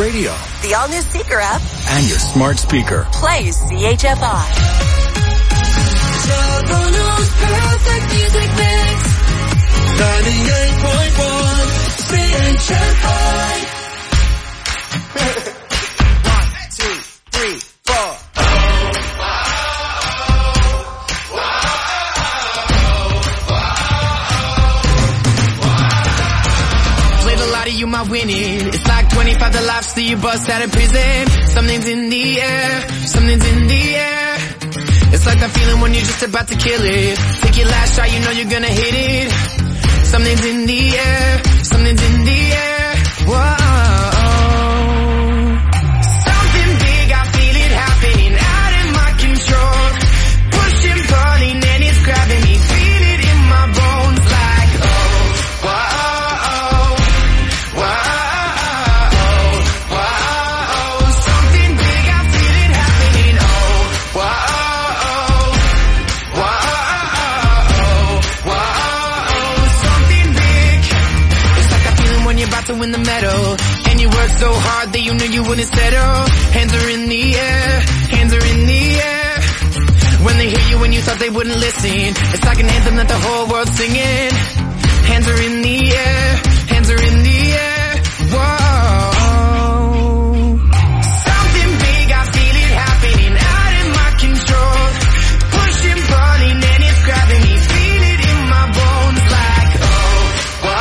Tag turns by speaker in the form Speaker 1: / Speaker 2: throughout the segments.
Speaker 1: radio,
Speaker 2: the all-new Seeker app,
Speaker 1: and your smart speaker.
Speaker 2: Play CHFI.
Speaker 3: Toronto's perfect music mix. 98.1 CHFI.
Speaker 4: 1, 2, 3, 4. Played a lot of you might win it. It's like 25 to life, so you bust out of prison. Something's in the air, something's in the air. It's like that feeling when you're just about to kill it. Take your last shot, you know you're gonna hit it. Something's in the air, something's in the air. Whoa. Something big, I feel it happening out of my control. Pushing, pulling, and it's grabbing me. Feel it in my bones like, oh, whoa, whoa, whoa. Something big, I feel it happening. Oh, whoa. You're about to win the medal, and you worked so hard that you knew you wouldn't settle. Hands are in the air, hands are in the air. When they hear you when you thought they wouldn't listen, it's like an anthem that the whole world's singing. Hands are in the air, hands are in the air. Whoa. Something big, I feel it happening out of my control. Pushing, pulling, and it's grabbing me. Feel it in my bones like, oh, whoa.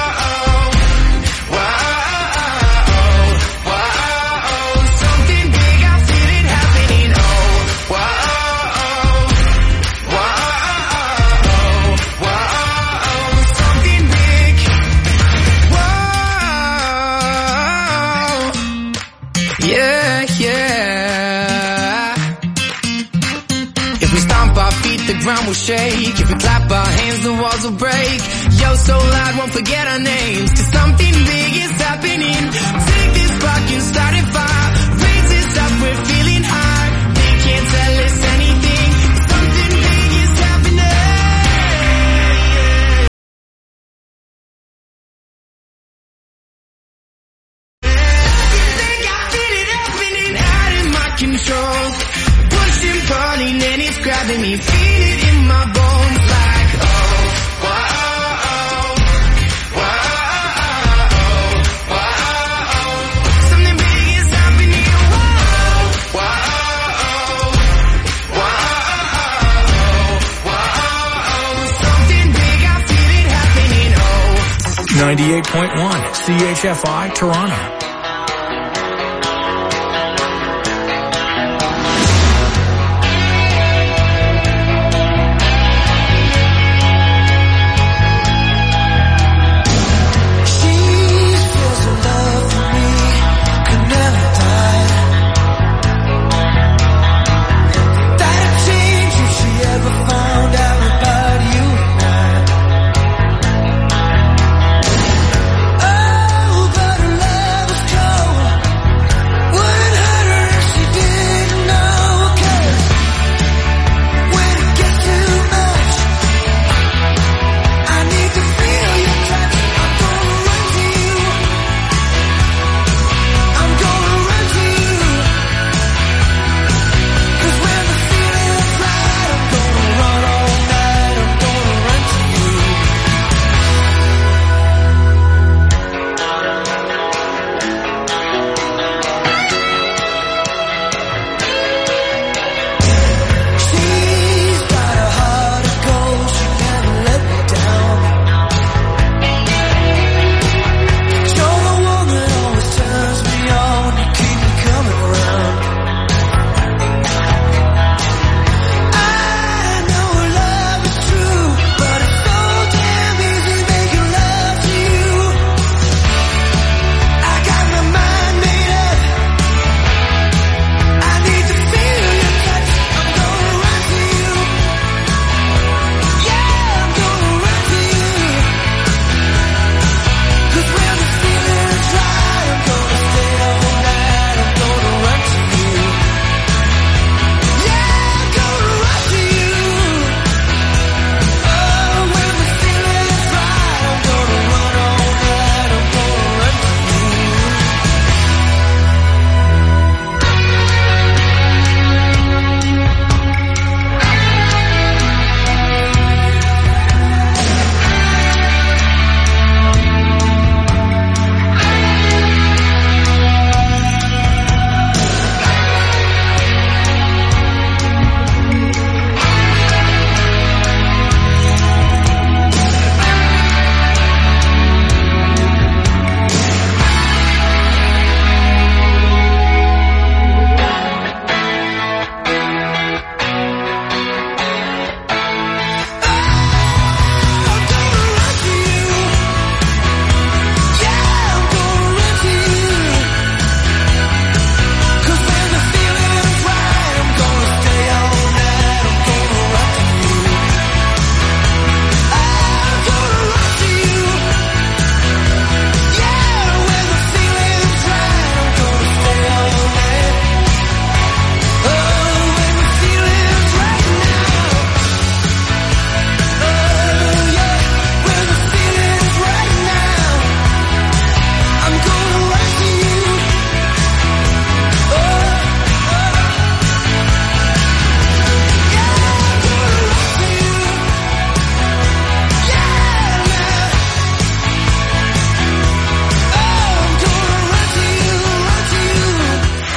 Speaker 4: The ground will shake. If we clap our hands, the walls will break. Yo, so loud, won't forget our names. 'Cause something big is happening. Take this spark and start it fire. Raise this up, we're feeling high. They can't tell us anything. Something big is happening. I feel it happening out of my control. Pushing, pulling, and it's grabbing me. Feel it in my bones like, oh, whoa, whoa, whoa. Something big is happening. Whoa, whoa, whoa, whoa. Something big, I feel it happening. Oh.
Speaker 1: 98.1 CHFI Toronto.
Speaker 3: Oh, but her love was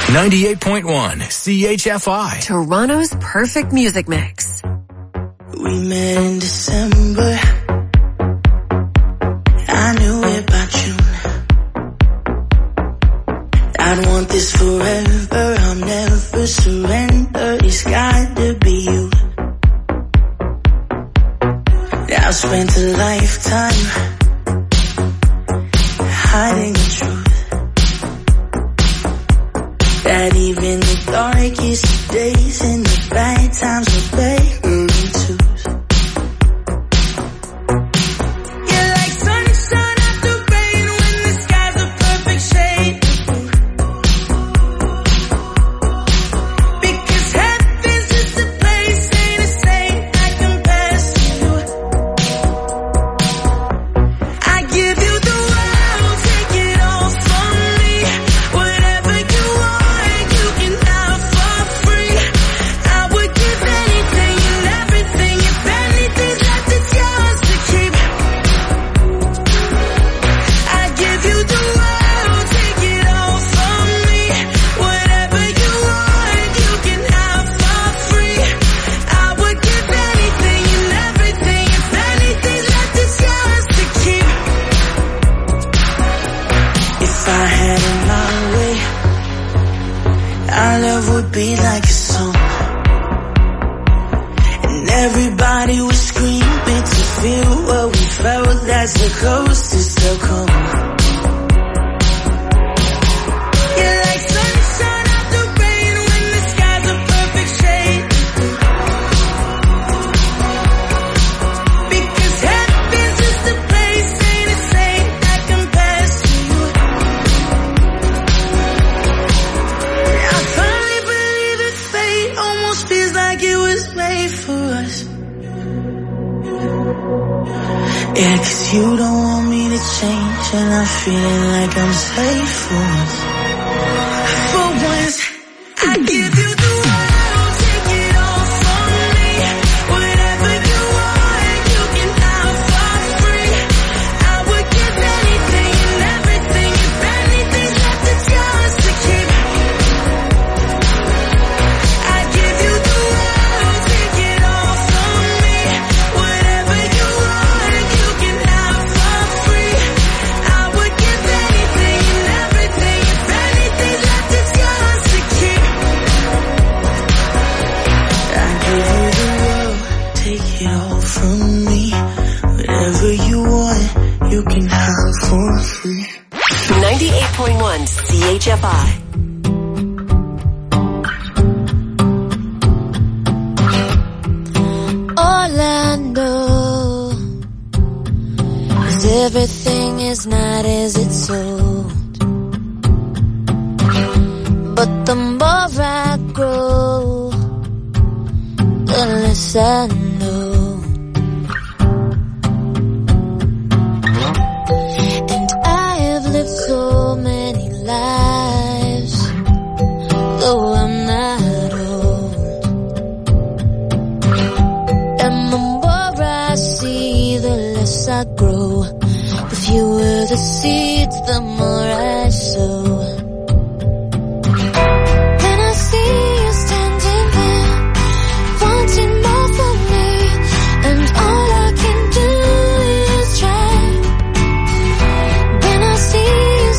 Speaker 1: 98.1 CHFI.
Speaker 2: Toronto's perfect music mix.
Speaker 5: We met in December. I knew it by June. I'd want this forever. I'll never surrender. It's got to be you. I've spent a lifetime hiding the truth. That even the darkest days and the bad times are better than twos. You're like sunshine after rain when the sky's a perfect shade of blue. Because heaven's just a place, ain't a saint that compares to you. I give you the world, take it all from me. Whatever you want. Our love would be like a song, and everybody would scream it to feel what we felt. That's the closest they'll come. You're like sunshine after rain when the sky's a perfect shade of blue. Because heaven's just a place, ain't a saint that compares to you. Almost feels like it was made for us. Yeah, 'cause you don't want me to change, and I'm feeling like I'm safe for once. For once, I give you the world, take it all from me. Whatever you want, you can have for free. I would give anything and everything, if anything's left, it's yours to keep. From me, whatever you want, you can have for free.
Speaker 2: 98.1 CHFI.
Speaker 3: All I know is everything is not as it's sold. But the more I grow, the less I know. So many lives, though I'm not old. And the more I see, the less I grow. The fewer the seeds, the more I sow. Then I see you standing there, wanting more from me, and all I can do is try. Then I see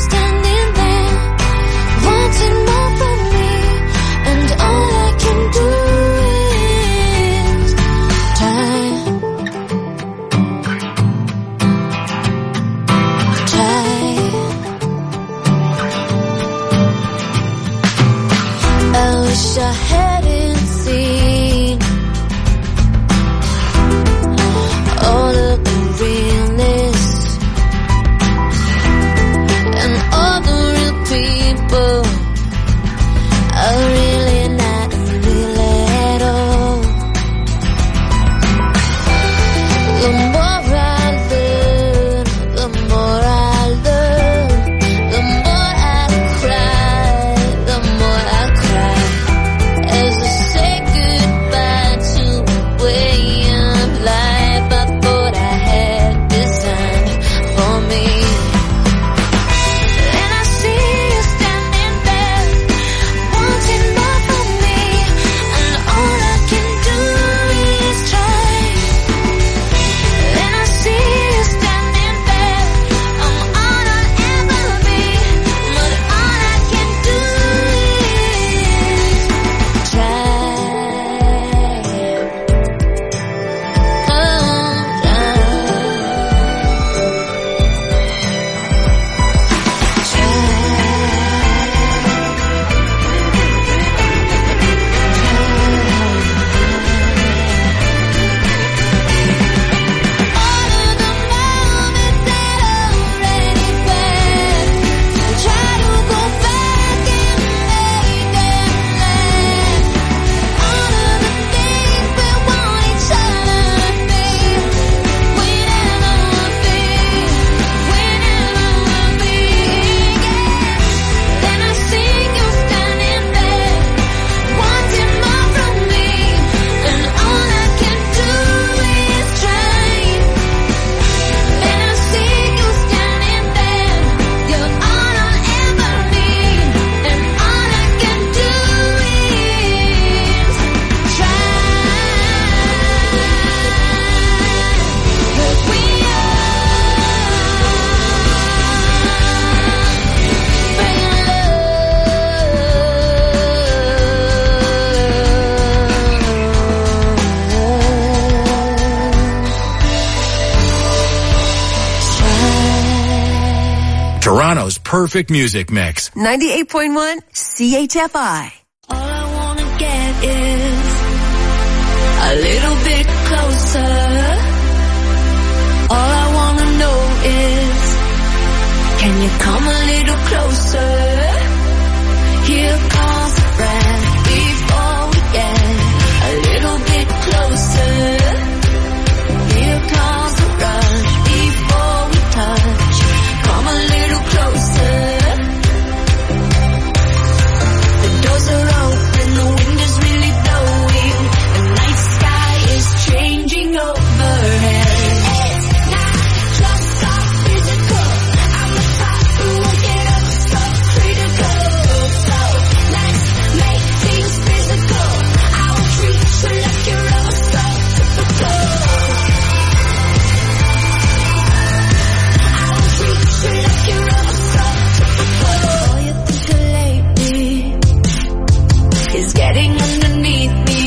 Speaker 3: more from me, and all I can do is try. I wish I hadn't seen all of the realness and all the real people. Are really not real at all. The more I learn, the more I learn. The more I cry, the more I cry. As I say goodbye.
Speaker 1: Toronto's perfect music mix.
Speaker 2: 98.1 CHFI.
Speaker 3: All I wanna get is a little bit closer. All I wanna know is, can you come a little closer? Here comes the breath before we get a little bit closer. Here comes the rush before we touch. Come a little closer. The doors are open, the wind is really blowing. The night sky is changing overhead. It's not just our physical. I'm the type who won't get up so critical. So let's make things physical. I will treat you like you're ever so typical. I will treat you like you're ever so typical. All you think of lately is getting underneath me.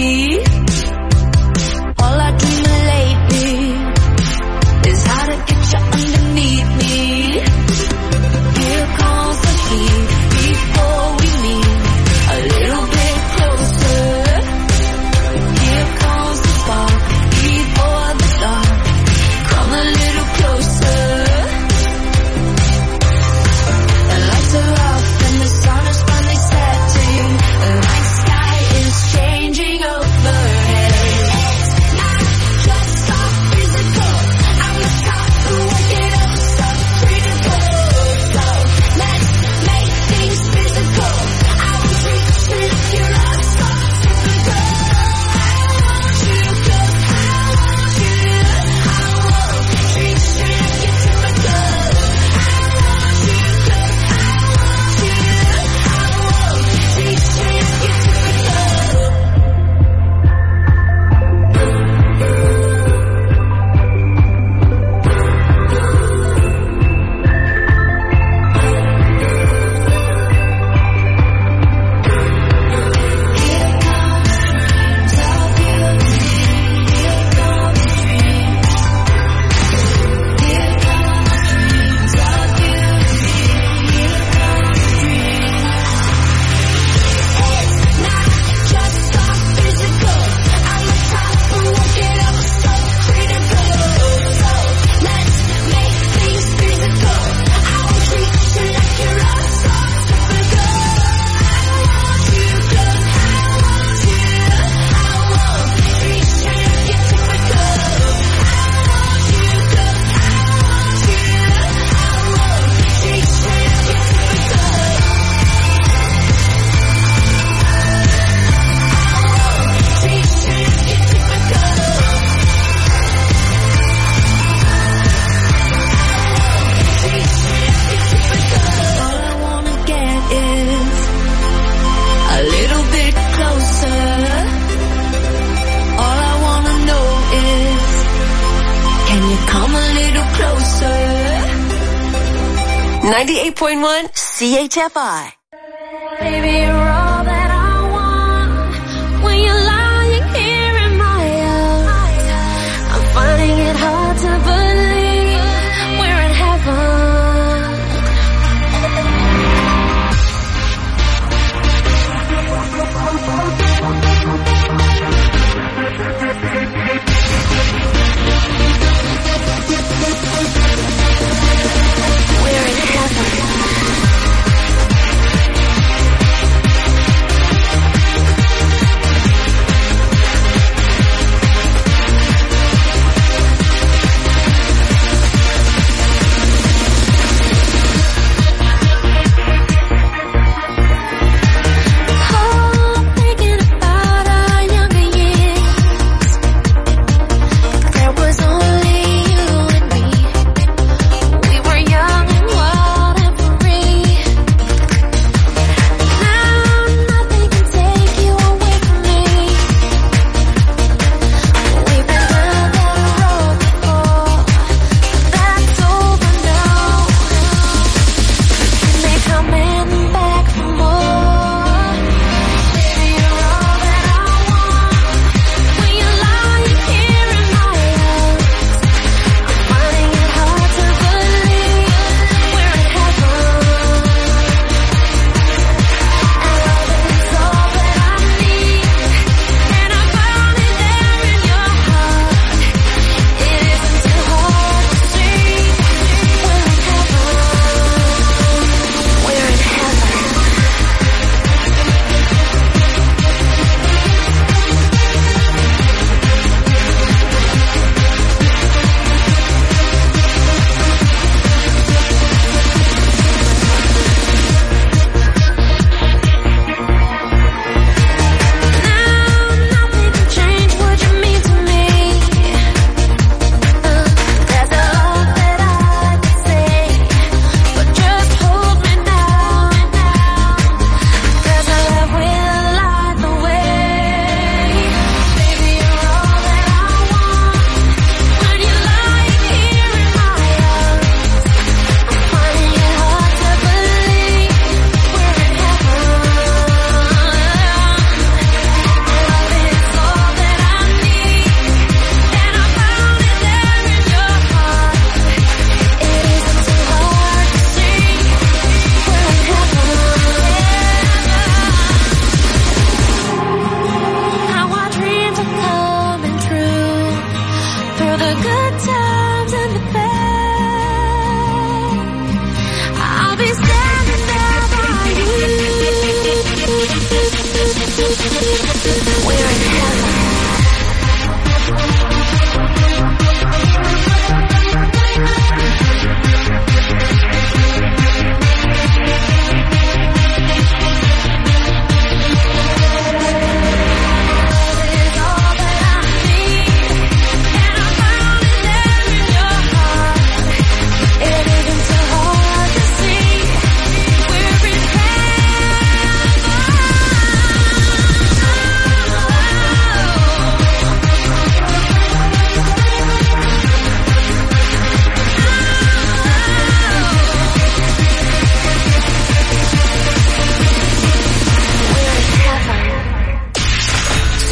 Speaker 3: All I dream of lately is how to get you underneath me. Here comes the heat before we meet a little bit closer. Here comes the spark before the dark. Come a little closer. The lights are off and the sun is finally setting. The night sky is changing overhead. It's not just our physical. I'm the type who won't get up so critical. So let's make things physical. I will treat you like you're up so typical. I want you 'cause I want you. I won't treat you like you're typical. I want you 'cause I want you. I won't treat you like you're typical. Here comes dreams of you. Here comes dreams. Here comes dreams of you. Here comes dreams. It's not just our physical. I'm the type who won't get up so critical. So let's make things physical. I will treat you like you're up so typical. I want you 'cause I want you. I won't treat you like you're typical. I want you 'cause I want you. I won't treat you like you're typical. I won't treat you like you're typical. All I wanna get is a little bit closer. All I wanna know is, can you come a little closer?
Speaker 2: 98.1 CHFI.
Speaker 3: Baby, you're all that I want. When you're lying here in my arms, I'm finding it hard to believe we're in heaven. We're in heaven.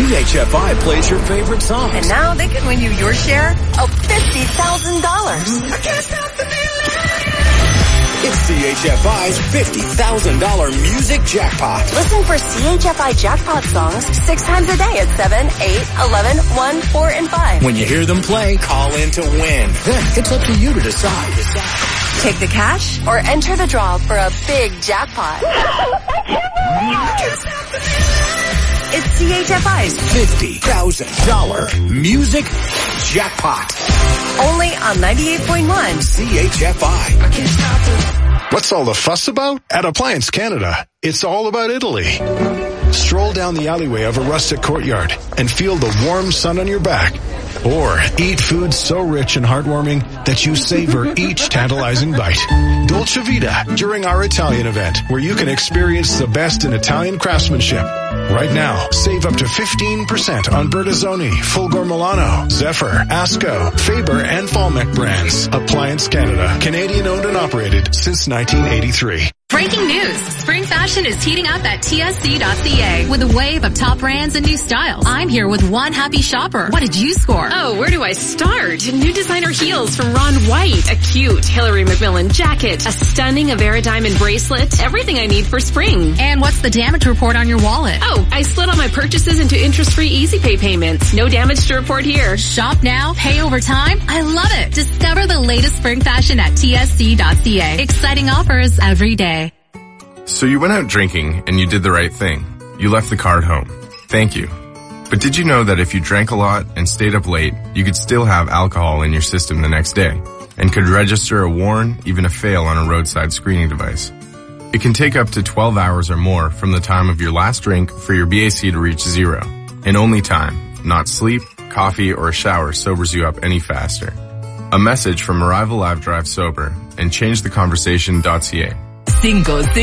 Speaker 1: CHFI plays your favorite songs.
Speaker 2: And now they can win you your share of $50,000.
Speaker 1: It's CHFI's $50,000 music jackpot.
Speaker 2: Listen for CHFI jackpot songs 6 times a day at 7, 8, 11, 1, 4, and 5.
Speaker 1: When you hear them play, call in to win. Then it's up to you to decide.
Speaker 2: Take the cash or enter the draw for a big jackpot. It's CHFI's
Speaker 1: $50,000 music jackpot.
Speaker 2: only on 98.1
Speaker 1: CHFI.
Speaker 6: What's all the fuss about? At Appliance Canada, it's all about Italy. Stroll down the alleyway of a rustic courtyard and feel the warm sun on your back. Or eat food so rich and heartwarming that you savor each tantalizing bite. Dolce Vita during our Italian event, where you can experience the best in Italian craftsmanship. Right now, save up to 15% on Bertazzoni, Fulgor Milano, Zephyr, Asco, Faber, and Falmec brands. Appliance Canada, Canadian owned and operated since 1983.
Speaker 7: Breaking news. Spring fashion is heating up at TSC.ca with a wave of top brands and new styles. I'm here with one happy shopper. What did you score?
Speaker 8: Oh, where do I start? New designer heels from Ron White, a cute Hillary McMillan jacket, a stunning Avera diamond bracelet, everything I need for spring.
Speaker 7: And what's the damage report on your wallet?
Speaker 8: Oh, I split all my purchases into interest-free Easy Pay payments. No damage to report here.
Speaker 7: Shop now, pay over time. I love it. Discover the latest spring fashion at TSC.ca. Exciting offers every day.
Speaker 9: So you went out drinking and you did the right thing. You left the car at home. Thank you. But did you know that if you drank a lot and stayed up late, you could still have alcohol in your system the next day and could register a warn, even a fail on a roadside screening device? It can take up to 12 hours or more from the time of your last drink for your BAC to reach zero. And only time, not sleep, coffee, or a shower sobers you up any faster. A message from Arrival Live Drive Sober and ChangeTheConversation.ca.
Speaker 10: Cinco de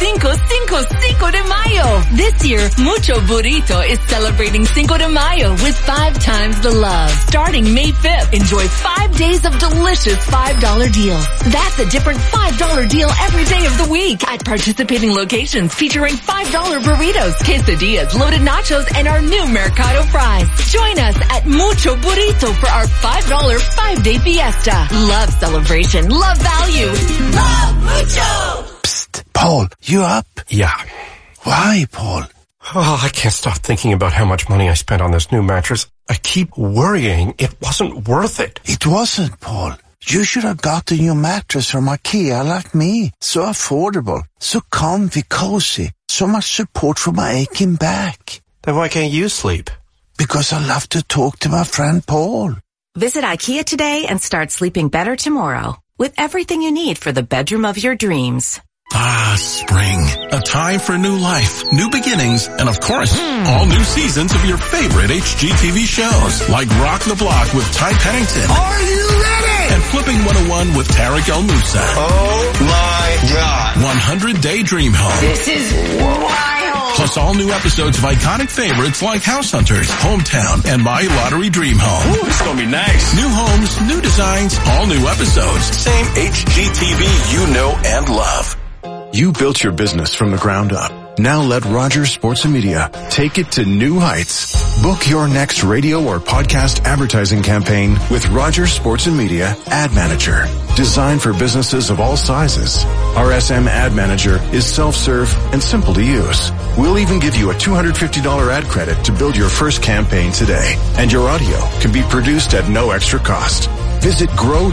Speaker 10: Mayo. This year, Mucho Burrito is celebrating Cinco de Mayo with 5 times the love. Starting May 5th, enjoy 5 days of delicious $5 deals. That's a different $5 deal every day of the week at participating locations featuring $5 burritos, quesadillas, loaded nachos, and our new Mercado fries. Join us at Mucho Burrito for our $5 5-day fiesta. Love celebration, love value, love Mucho!
Speaker 11: Paul, you up?
Speaker 12: Yeah.
Speaker 11: Why, Paul?
Speaker 12: Oh, I can't stop thinking about how much money I spent on this new mattress. I keep worrying it wasn't worth it.
Speaker 11: It wasn't, Paul. You should have gotten your mattress from IKEA like me. So affordable, so comfy, cozy, so much support for my aching back.
Speaker 12: Then why can't you sleep?
Speaker 11: Because I love to talk to my friend Paul.
Speaker 13: Visit IKEA today and start sleeping better tomorrow with everything you need for the bedroom of your dreams.
Speaker 14: Ah, spring. A time for new life, new beginnings, and of course, all new seasons of your favorite HGTV shows, like Rock the Block with Ty Pennington.
Speaker 5: Are you ready?
Speaker 14: And Flipping 101 with Tarek El Moussa.
Speaker 5: Oh my God.
Speaker 14: 100-Day Dream Home.
Speaker 5: This is wild.
Speaker 14: Plus all new episodes of iconic favorites like House Hunters, Hometown, and My Lottery Dream Home.
Speaker 12: Ooh, this is gonna be nice.
Speaker 14: New homes, new designs, all new episodes. Same HGTV you know and love.
Speaker 6: You built your business from the ground up. Now let Rogers Sports and Media take it to new heights. Book your next radio or podcast advertising campaign with Rogers Sports and Media Ad Manager. Designed for businesses of all sizes. RSM Ad Manager is self-serve and simple to use. We'll even give you a $250 ad credit to build your first campaign today. And your audio can be produced at no extra cost. Visit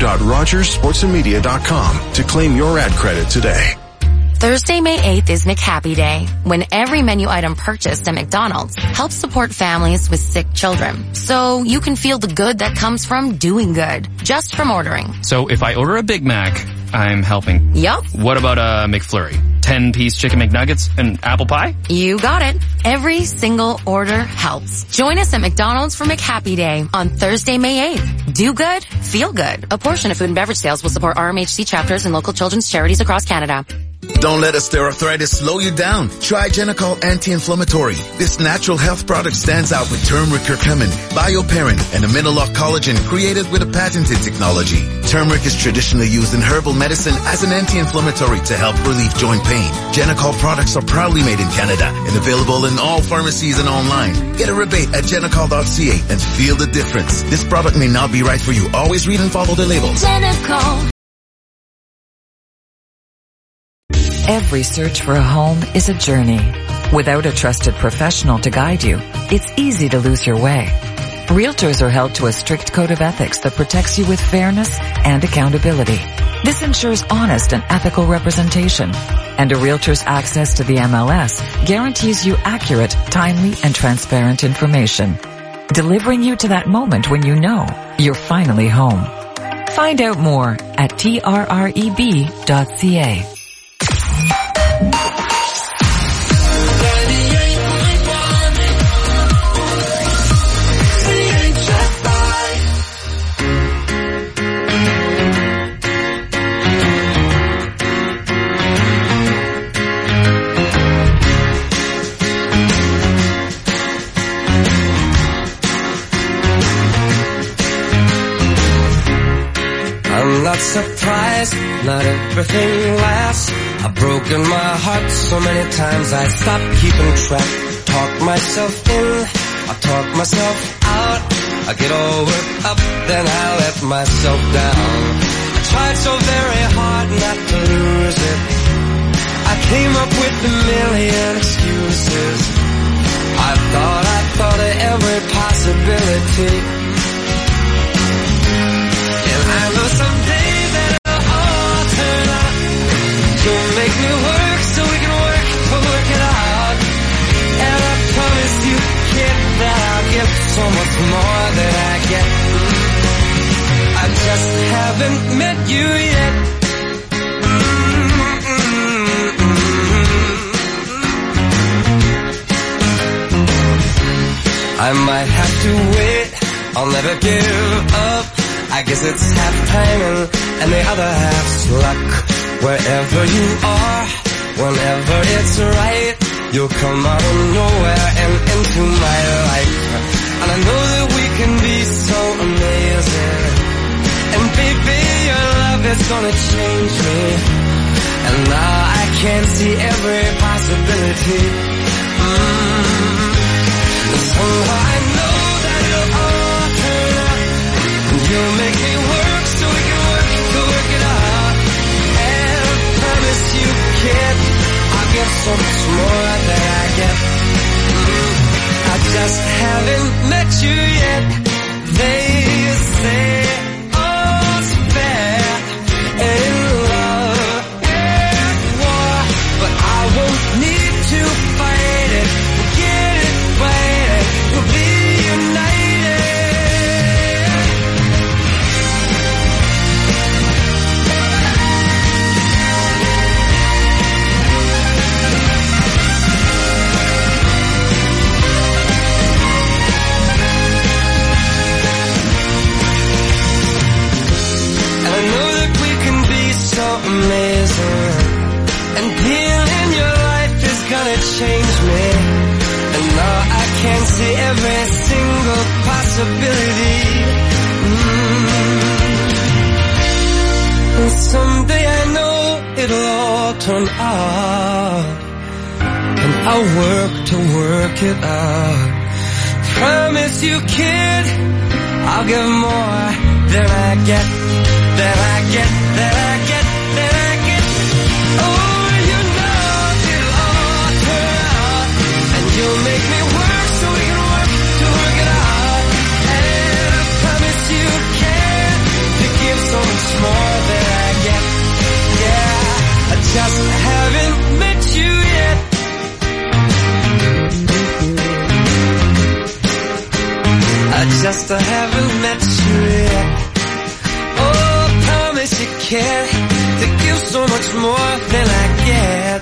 Speaker 6: grow.rogersportsandmedia.com to claim your ad credit today.
Speaker 15: Thursday, May 8th is McHappy Day, when every menu item purchased at McDonald's helps support families with sick children. So you can feel the good that comes from doing good, just from ordering.
Speaker 16: So if I order a Big Mac, I'm helping.
Speaker 15: Yup.
Speaker 16: What about a McFlurry? 10-piece chicken McNuggets and apple pie?
Speaker 15: You got it. Every single order helps. Join us at McDonald's for McHappy Day on Thursday, May 8th. Do good, feel good. A portion of food and beverage sales will support RMHC chapters and local children's charities across Canada.
Speaker 17: Don't let osteoarthritis slow you down. Try Genicol Anti-Inflammatory. This natural health product stands out with turmeric curcumin, bioperin, and aminolock collagen created with a patented technology. Turmeric is traditionally used in herbal medicine as an anti-inflammatory to help relieve joint pain. Genicol products are proudly made in Canada and available in all pharmacies and online. Get a rebate at genicol.ca and feel the difference. This product may not be right for you. Always read and follow the labels.
Speaker 18: Genicol.
Speaker 19: Every search for a home is a journey. Without a trusted professional to guide you, it's easy to lose your way. Realtors are held to a strict code of ethics that protects you with fairness and accountability. This ensures honest and ethical representation. And a realtor's access to the MLS guarantees you accurate, timely, and transparent information, delivering you to that moment when you know you're finally home. Find out more at trreb.ca.
Speaker 20: I'm not surprised, not everything lasts. I've broken my heart so many times I stopped keeping track. Talk myself in, I talk myself out. I get all worked up, then I let myself down. I tried so very hard not to lose it. I came up with a million excuses. I thought of every possibility. And I know someday that it'll all turn out. You'll make me work so we can work it out. And I promise you, kid, that I'll give so much more than I get. I just haven't met you yet. I might have to wait, I'll never give up. I guess it's half timing and the other half's luck. Wherever you are, whenever it's right, you'll come out of nowhere and into my life. And I know that we can be so amazing. And baby, your love is gonna change me. And now I can see every possibility. Somehow I know that it'll all turn out. You'll make me work so we can work it out. And I promise you, kid, I'll give so much more than I get. I just haven't met you yet. They say all's fair in love and war, but I won't need to fight it. Forget it, fight it. We'll be united. Amazing, and being in your life is gonna change me. And now I can see every single possibility. And someday I know it'll all turn out, and I'll work to work it out. Promise you, kid, I'll give more than I get, than I get, than I get. You'll make me work so we can work it out. And I promise you can to give so much more than I get. Yeah, I just haven't met you yet. I just haven't met you yet. Oh, I promise you can to give so much more than I get.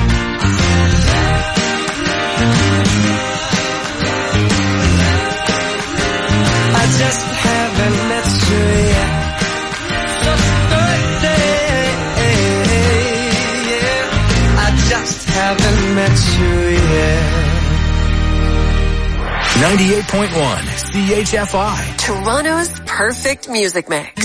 Speaker 20: I just haven't met you yet. Just birthday, yeah.
Speaker 1: 98.1 CHFI.
Speaker 2: Toronto's perfect music mix.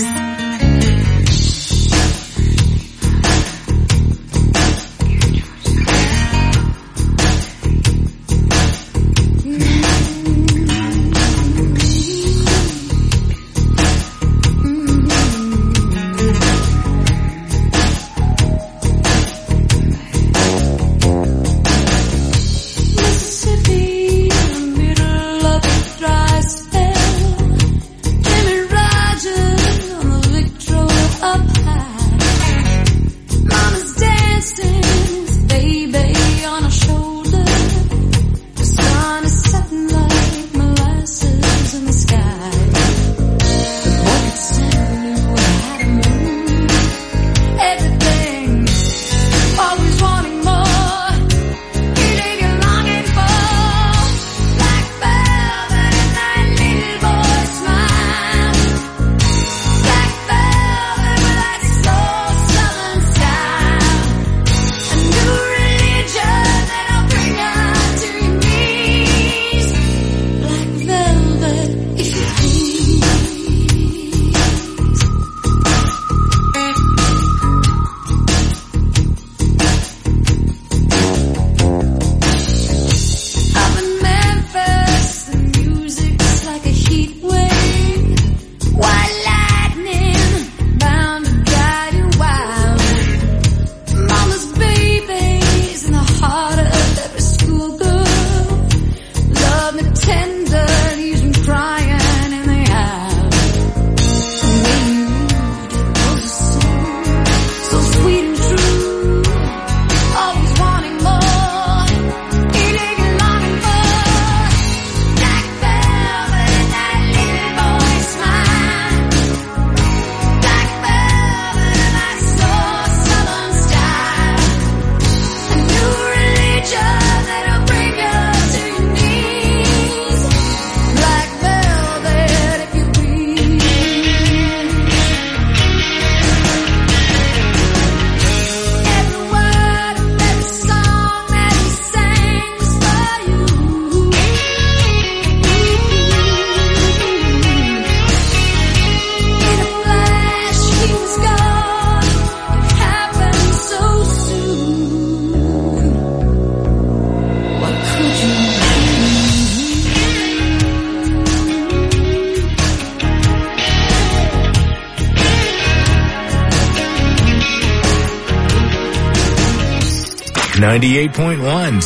Speaker 1: .1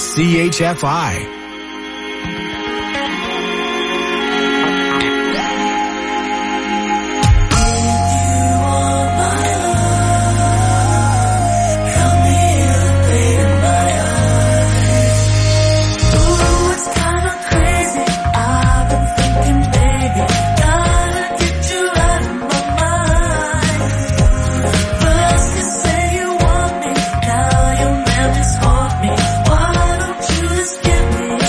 Speaker 1: CHFI.
Speaker 3: Why don't you just give me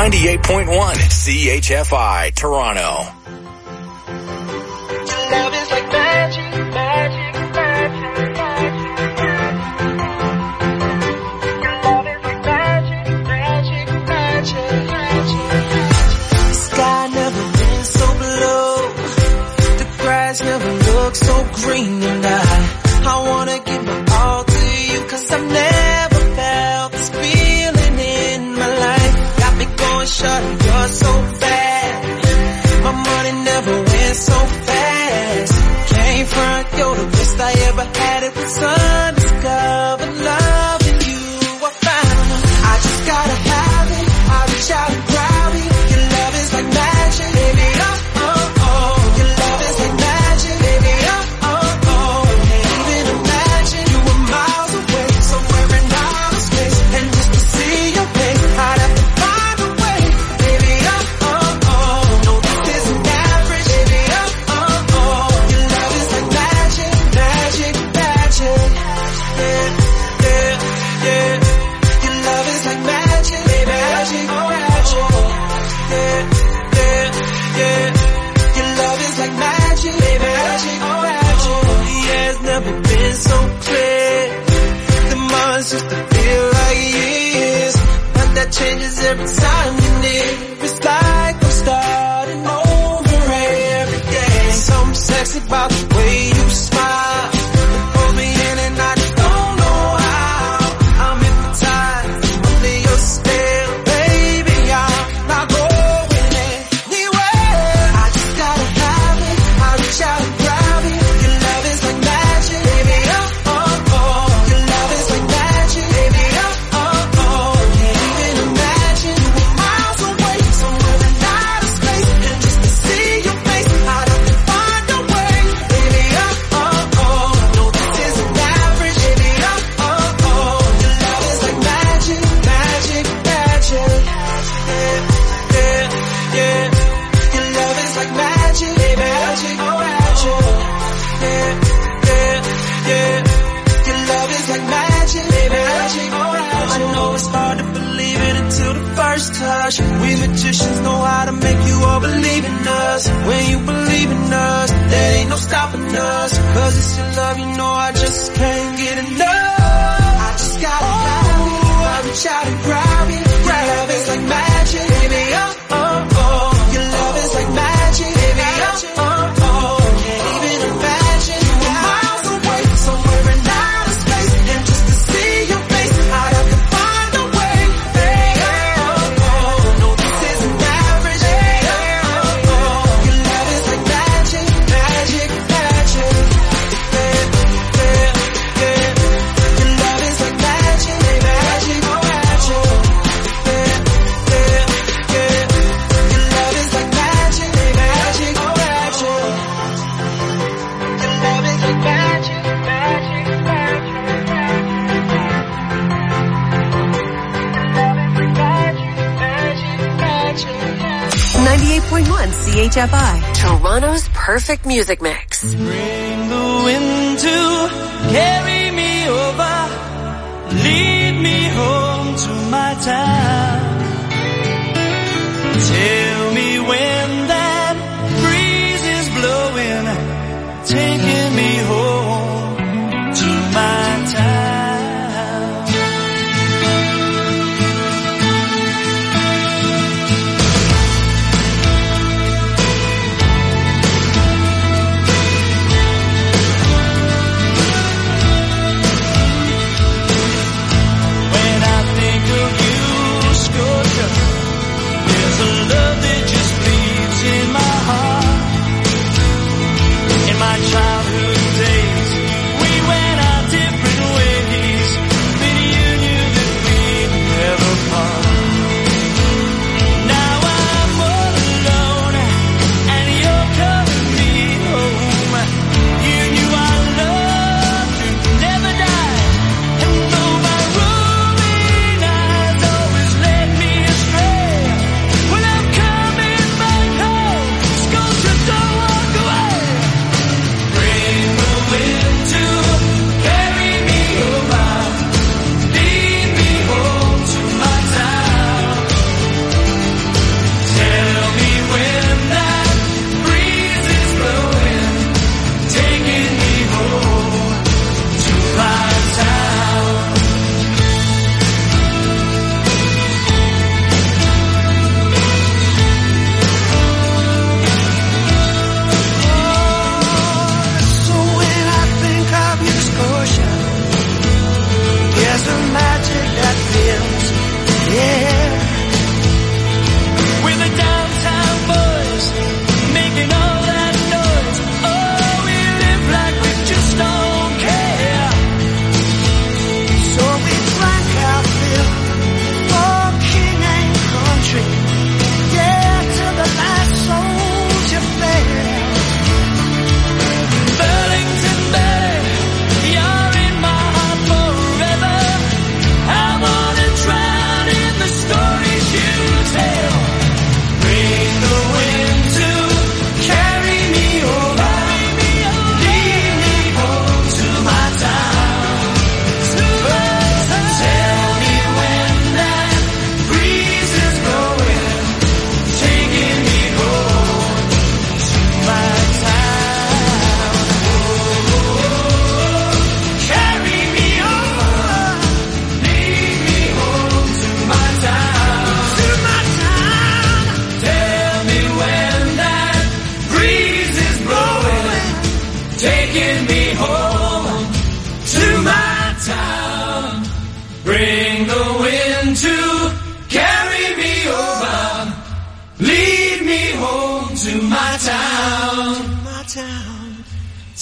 Speaker 1: 98.1 CHFI, Toronto.
Speaker 20: Love is like magic, magic, magic, magic. Love is like magic, magic, magic, magic. Sky never been so blue. The grass never looked so green. And I wanna give my all to you, 'cause I've never felt this feeling in my life. Got me going short, you're so bad. My money never went so fast. Came front, you're the best I ever had. It was undiscovered love in you. I found I just gotta have it. I reach out and grab it. Your love is like magic, baby. Oh, oh, oh. Your love is like magic, baby. Oh, oh, oh. Can't even imagine you were miles away, somewhere in outer space. And just to see your face, I'd have to find a way, baby. Oh, oh, oh. No, this isn't average, baby. Oh, oh, oh. Your love is like magic, magic, magic. Yeah, yeah, yeah. Your love is like magic, baby. Magic, magic. Yeah, yeah, yeah. Your love is like magic, baby. Magic, magic. Yeah, it's never been so clear. The months used to feel like years, but that changes every time you're near. It's like I'm starting over every day. Something sexy about the way you smile. You pull me in and I just don't know how. I'm hypnotized under your stare, baby. I'm not going anywhere. I just gotta have it. I reach out and grab it. Your love is like magic, baby. Oh, oh, oh. Your love is like magic, baby. Oh, oh, oh. Can't even imagine you were miles away, somewhere in outer space. And just to see your face, I'd have to find a way, baby. Oh, oh, oh. No, this isn't average, baby. Oh, oh, oh. Your love is like magic, magic, magic. Yeah, yeah, yeah. Your love is like magic, baby. Magic, magic. Yeah, yeah, yeah. Your love is like magic, baby. Magic, magic. I know it's hard to believe it until the first touch. We magicians know how to make you all believe in us. When you believe in us, there ain't no stopping us. 'Cause it's your love, you know I just can't get enough. I just gotta have it. I reach out and grab it. Your love is like magic, baby. Oh, oh, oh. Your love is like magic, baby. Oh, oh, oh. Can't even imagine you were miles away, somewhere in outer space. And just to see your face, I'd have to find a way, baby. Oh, oh. No, this isn't average, baby. Oh, oh. Your love is like magic, magic, magic. Yeah, yeah, yeah. Your love is like magic, baby. Magic, magic. Yeah, yeah, yeah. Your love is like magic, baby. Magic, magic. Your love is like magic, magic, magic.
Speaker 2: 98.1 CHFI, Toronto's perfect music mix.
Speaker 20: Bring the wind to carry me over, lead me home to my town. Tell me when that breeze is blowing, taking me home to my town. When I think of you, Scotia, there's a love that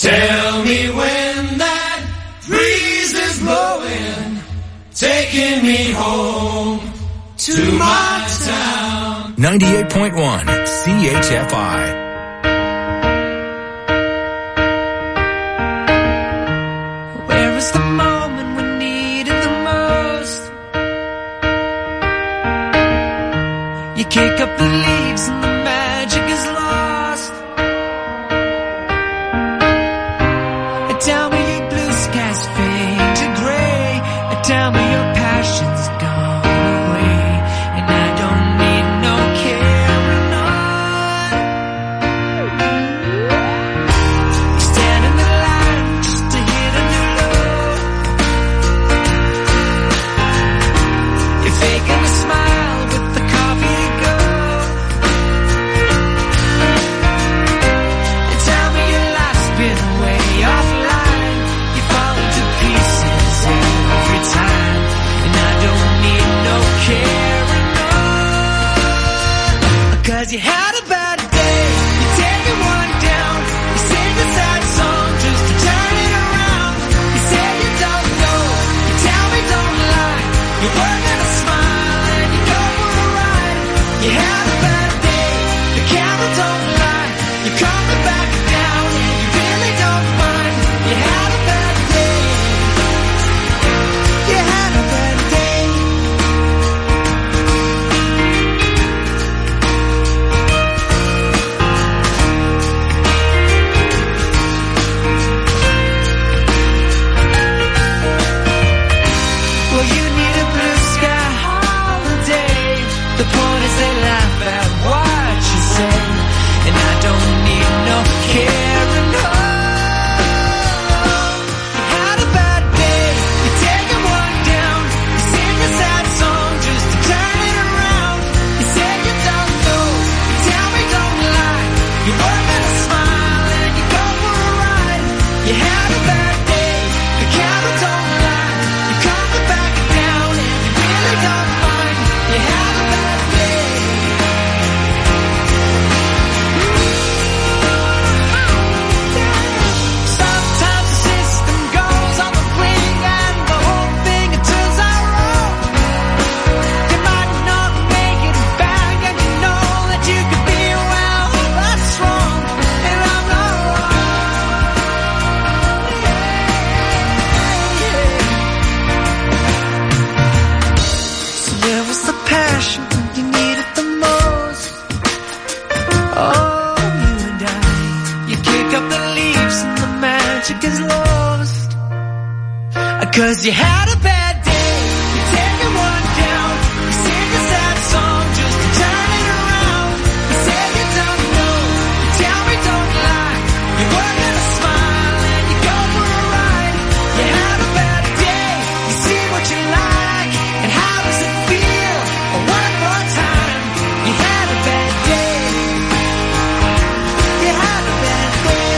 Speaker 20: Tell me when that breeze is blowing, taking me home to my town.
Speaker 1: 98.1 CHFI.
Speaker 20: Where is the moment we needed the most? You kick up the leaves and the magic is lost. Tell me your blue skies fade to gray. Tell me your passion's gone away. And I don't need no carrying on. You stand in the line just to hit a new low. You're faking a smile with the coffee to go. And tell me your life's been way offline. Every time, and I don't need no carrying on. 'Cause you had a bad day, you take it one down, you sing a sad song just to turn it around. You say you don't know, you tell me don't lie, you work at a smile and you go for a ride. You had a bad day, the camera don't lie, you're coming back down and you really don't mind. You had a bad day. You had a bad day. Well, you need a blue sky holiday. The point is they laugh at what you say, and I don't need no carrying on. You had a bad day. You take it one down. You sing a sad song just to turn it around. You say you don't know. You tell me don't lie. You work at a smile and you go for a ride. You had a bad day. The camera don't lie. You're coming back down and you really don't mind. You had a bad day. Sometimes the system goes on the blink and the whole thing it turns out wrong. You might not make it back and you know that you could be well, that's wrong, and I'm not wrong. So where was the passion when you needed the most? Oh, you and I, you kick up the leaves and the magic is lost. 'Cause you had a bad day, you take it one down, you sing a sad song just to turn it around. You say you don't know, you tell me don't lie, you work at a smile and you go for a ride. You had a bad day, you see what you like, and how does it feel? One more time, you had a bad day. You had a bad day.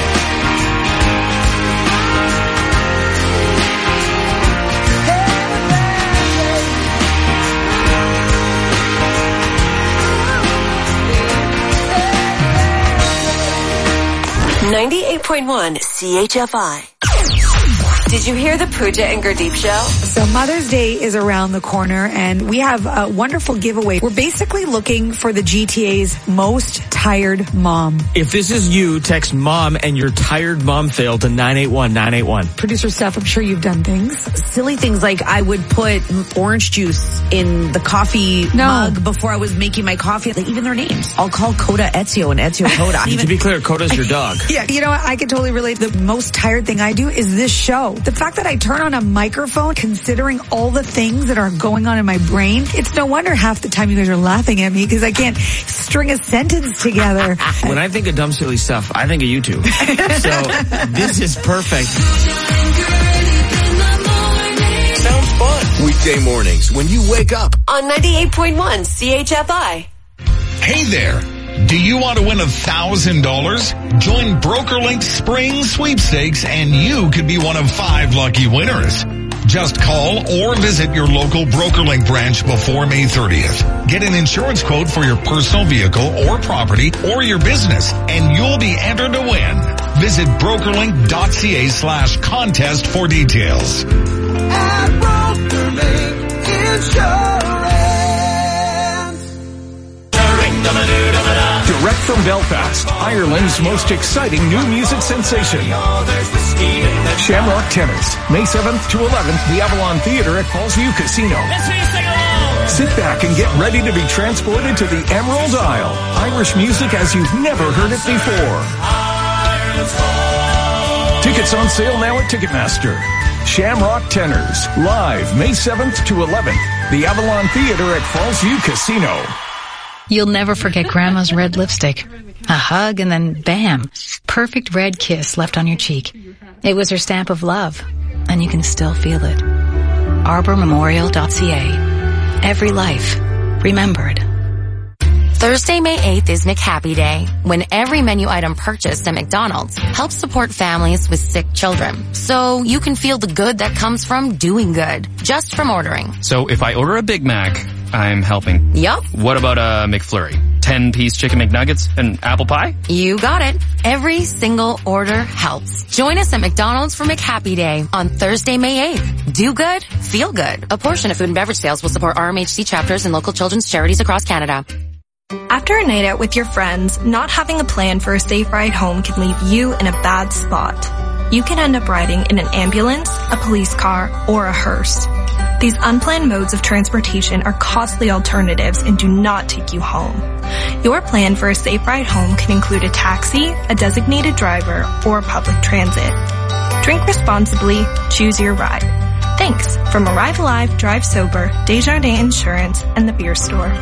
Speaker 2: 98.1 CHFI. Did you hear the Pooja and Gurdeep show?
Speaker 18: So Mother's Day is around the corner and we have a wonderful giveaway. We're basically looking for the GTA's most tired mom.
Speaker 21: If this is you, text mom and your tired mom failed to 981-981.
Speaker 18: Producer Steph, I'm sure you've done things.
Speaker 22: Silly things like I would put orange juice in the coffee mug before I was making my coffee. Like, even their names. I'll call Coda Ezio and Ezio Coda.
Speaker 21: To be clear, Coda's your dog.
Speaker 18: Yeah, you know what? I can totally relate. The most tired thing I do is this show. The fact that I turn on a microphone, considering all the things that are going on in my brain, it's no wonder half the time you guys are laughing at me because I can't string a sentence together.
Speaker 21: When I think of dumb, silly stuff, I think of YouTube. So this is perfect.
Speaker 1: Sounds fun. Weekday mornings when you wake up
Speaker 2: on 98.1 CHFI.
Speaker 23: Hey there. Do you want to win $1,000? Join BrokerLink's Spring Sweepstakes and you could be one of 5 lucky winners. Just call or visit your local BrokerLink branch before May 30th. Get an insurance quote for your personal vehicle or property or your business and you'll be entered to win. Visit brokerlink.ca/contest for details.
Speaker 20: At BrokerLink Insurance.
Speaker 4: Direct from Belfast, Ireland's most exciting new music sensation. Shamrock Tenors, May 7th to 11th, the Avalon Theatre at Fallsview Casino. Sit back and get ready to be transported to the Emerald Isle. Irish music as you've never heard it before. Tickets on sale now at Ticketmaster. Shamrock Tenors, live May 7th to 11th, the Avalon Theatre at Fallsview Casino.
Speaker 7: You'll never forget Grandma's red lipstick. A hug and then bam, perfect red kiss left on your cheek. It was her stamp of love, and you can still feel it. ArborMemorial.ca. Every life remembered.
Speaker 15: Thursday, May 8th is McHappy Day, when every menu item purchased at McDonald's helps support families with sick children. So you can feel the good that comes from doing good, just from ordering.
Speaker 16: So if I order a Big Mac, I'm helping.
Speaker 15: Yup.
Speaker 16: What about a McFlurry? 10-piece chicken McNuggets and apple pie?
Speaker 15: You got it. Every single order helps. Join us at McDonald's for McHappy Day on Thursday, May 8th. Do good, feel good. A portion of food and beverage sales will support RMHC chapters and local children's charities across Canada.
Speaker 8: After a night out with your friends, not having a plan for a safe ride home can leave you in a bad spot. You can end up riding in an ambulance, a police car, or a hearse. These unplanned modes of transportation are costly alternatives and do not take you home. Your plan for a safe ride home can include a taxi, a designated driver, or public transit. Drink responsibly, choose your ride. Thanks from Arrive Alive, Drive Sober, Desjardins Insurance, and the Beer Store.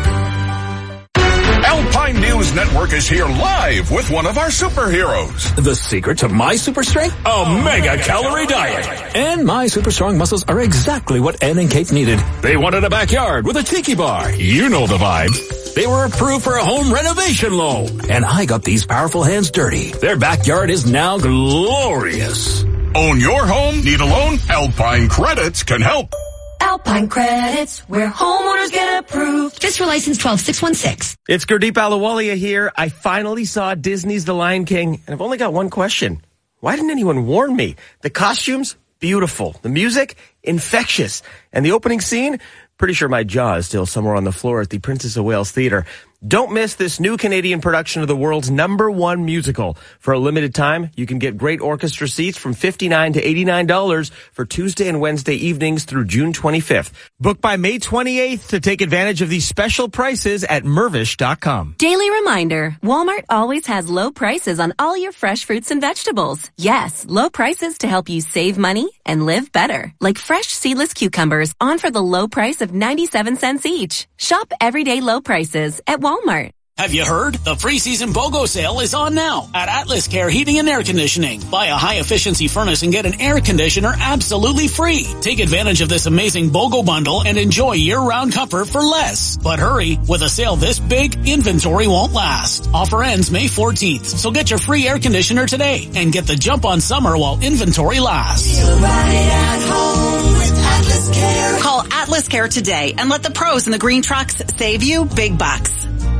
Speaker 14: Alpine News Network is here live with one of our superheroes.
Speaker 4: The secret to my super strength? A mega calorie diet. And my super strong muscles are exactly what Ed and Kate needed. They wanted a backyard with a tiki bar. You know the vibe. They were approved for a home renovation loan. And I got these powerful hands dirty. Their backyard is now glorious.
Speaker 14: Own your home? Need a loan? Alpine Credits can help.
Speaker 24: Alpine Credits, where homeowners get approved. Just for license 12616.
Speaker 25: It's Gurdeep Ahluwalia here. I finally saw Disney's The Lion King, and I've only got one question. Why didn't anyone warn me? The costumes, beautiful. The music, infectious. And the opening scene, pretty sure my jaw is still somewhere on the floor at the Princess of Wales Theatre. Don't miss this new Canadian production of the world's #1 musical. For a limited time, you can get great orchestra seats from $59 to $89 for Tuesday and Wednesday evenings through June 25th. Book by May 28th to take advantage of these special prices at Mirvish.com.
Speaker 2: Daily reminder, Walmart always has low prices on all your fresh fruits and vegetables. Yes, low prices to help you save money and live better. Like fresh seedless cucumbers on for the low price of 97 cents each. Shop everyday low prices at Walmart.
Speaker 26: Have you heard? The pre-season BOGO sale is on now at Atlas Care Heating and Air Conditioning. Buy a high-efficiency furnace and get an air conditioner absolutely free. Take advantage of this amazing BOGO bundle and enjoy year-round comfort for less. But hurry, with a sale this big, inventory won't last. Offer ends May 14th, so get your free air conditioner today and get the jump on summer while inventory lasts.
Speaker 24: Feel right at home with Atlas Care.
Speaker 27: Call Atlas Care today and let the pros in the green trucks save you big bucks.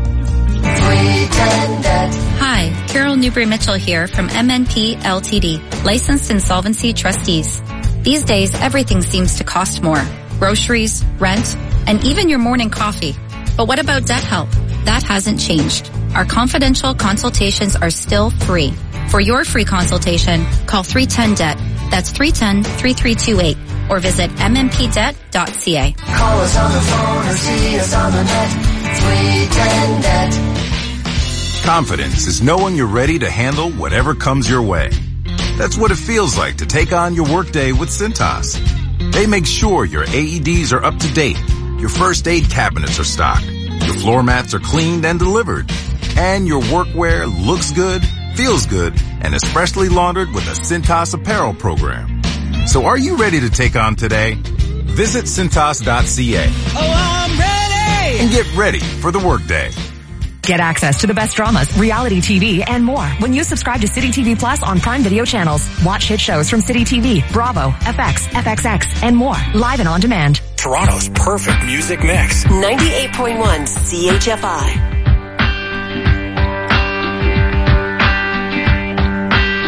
Speaker 28: Hi, Carol Newbury-Mitchell here from MNP Ltd, licensed insolvency trustees. These days, everything seems to cost more. Groceries, rent, and even your morning coffee. But what about debt help? That hasn't changed. Our confidential consultations are still free. For your free consultation, call 310-DEBT. That's 310-3328. Or visit mmpdebt.ca.
Speaker 20: Call us on the phone or see us on the net. 310-DEBT.
Speaker 29: Confidence is knowing you're ready to handle whatever comes your way. That's what it feels like to take on your workday with Cintas. They make sure your AEDs are up to date, your first aid cabinets are stocked, your floor mats are cleaned and delivered, and your workwear looks good, feels good, and is freshly laundered with a Cintas apparel program. So are you ready to take on today? Visit Cintas.ca.
Speaker 20: Oh, I'm ready!
Speaker 29: And get ready for the workday.
Speaker 30: Get access to the best dramas, reality TV, and more when you subscribe to City TV Plus on Prime Video channels. Watch hit shows from City TV, Bravo, FX, FXX, and more, live and on demand.
Speaker 1: Toronto's perfect music mix.
Speaker 2: 98.1 CHFI.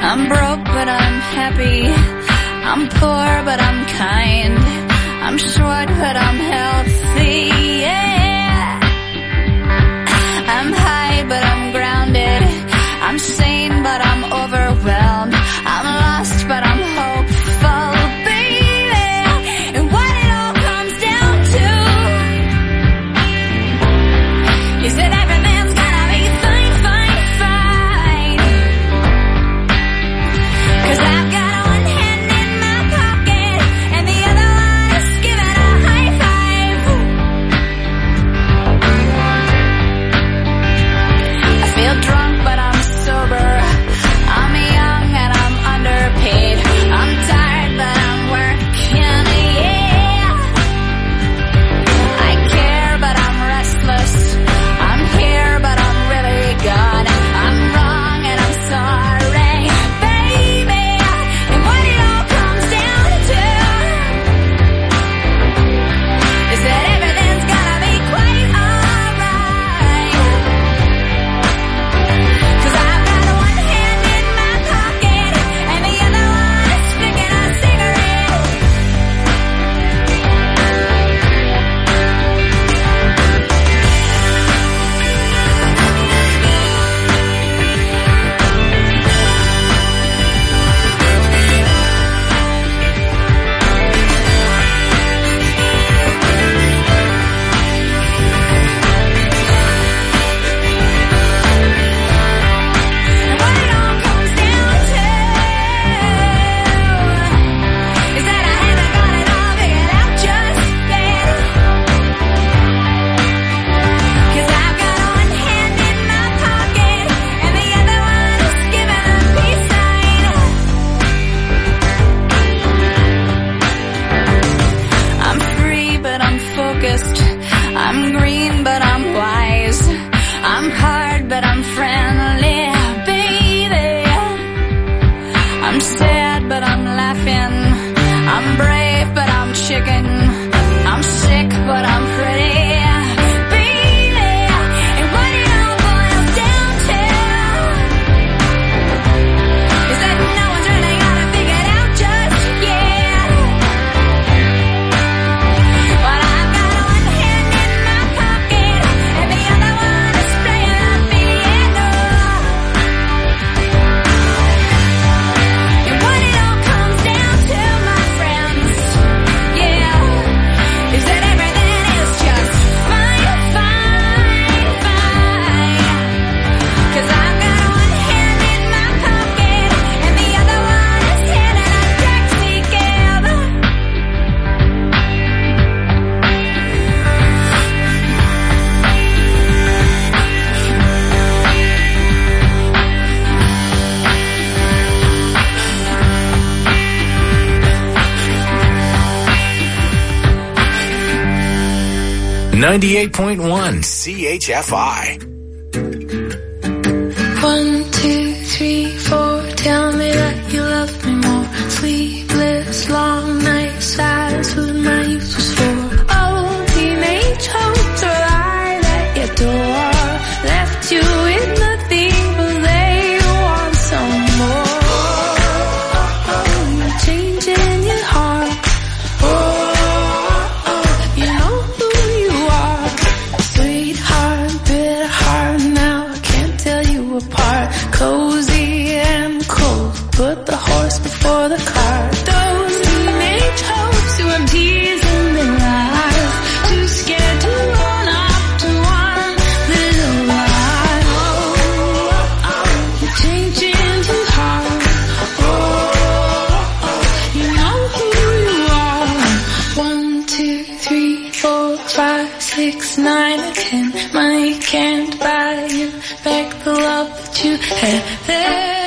Speaker 28: I'm broke, but I'm happy. I'm poor, but I'm kind. I'm short, but I'm healthy, yeah. I'm high, but I'm grounded. I'm sane, but I'm overwhelmed. I'm lost, but I'm hopeful, baby. And what it all comes down to is that everything's gonna be fine, fine, fine. 'Cause I've got one hand in my pocket and the other one is giving a high five. I feel drunk, but I'm sober. I'm young and I'm underpaid. I'm tired, but I'm working, yeah. I care, but I'm restless. I'm here, but I'm really gone. I'm wrong and I'm sorry, baby. And what it all comes down to is that everything's gonna be quite alright. 'Cause I've got one hand in my pocket and the other one is flicking a cigarette. And what it all comes down to is that I haven't got it all figured out just yet. 'Cause I've got one hand in my pocket and the other one is giving a peace sign. I'm free, but I'm focused. I'm green, but I'm wise. I'm hard, but I'm friendly, baby. I'm sad, but I'm laughing. I'm brave, but I'm chicken. I'm sick, but I'm pretty, baby. And what it all boils down to is that no one's really got it figured out just yet. But I've got one hand in my pocket and the other one is playing a piano. And what it all comes down to, my friends, yeah, is that everything is just fine, fine, fine. 'Cause I've got one hand in my pocket and the other one is hitting a taxi cab.
Speaker 1: 98.1 CHFI.
Speaker 20: 1, 2, 3, 4. Tell me that you love me more. Sleepless, long nights, silence, who my youth was for. Oh, teenage hopes are lied at your door. Left you with nothing, but they want some more. You're changing your heart. You know who you are. Sweetheart, bitter heart, now I can't tell you apart. Cozy and cold, put the horse before the cart. Those teenage hopes you empty in their lives, too scared to run up to one little lie. You're changing too hard. You know who you are. 1, 2, 3, 4, 5, 6, 9, 10. Money can't buy you back the love that you had there.